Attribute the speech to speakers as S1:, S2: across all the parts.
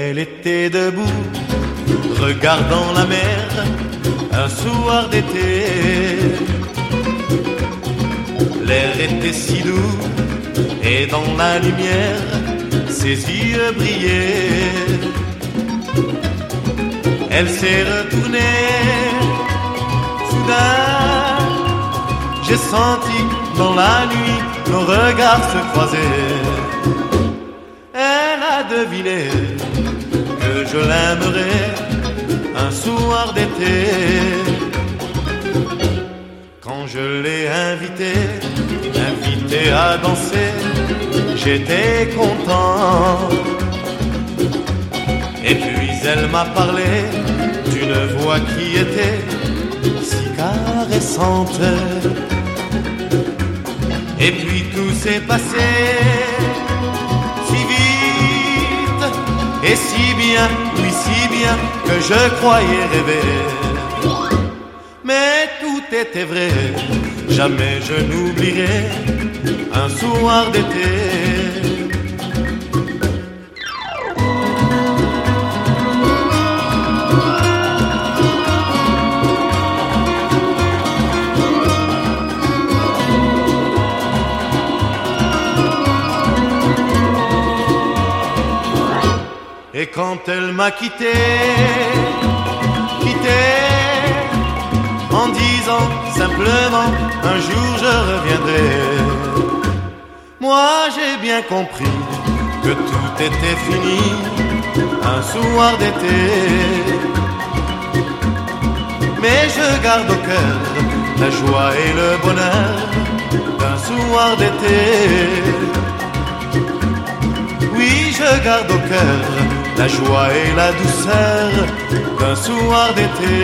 S1: Elle était debout, regardant la mer, un soir d'été. L'air était si doux, et dans la lumière, ses yeux brillaient. Elle s'est retournée, soudain, j'ai senti dans la nuit nos regards se croiser. Elle a deviné que je l'aimerais un soir d'été. Quand je l'ai invitée à danser, j'étais content. Et puis elle m'a parlé d'une voix qui était si caressante. Et puis tout s'est passé si vite et si bien, oui si bien que je croyais rêver. Mais tout était vrai, jamais je n'oublierai un soir d'été. Et quand elle m'a quitté, en disant simplement un jour je reviendrai, moi j'ai bien compris que tout était fini un soir d'été. Mais je garde au cœur la joie et le bonheur d'un soir d'été. Oui, je garde au cœur la joie et la douceur d'un soir d'été.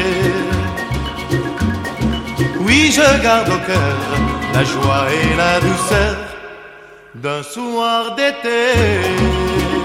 S1: Oui, je garde au cœur la joie et la douceur d'un soir d'été.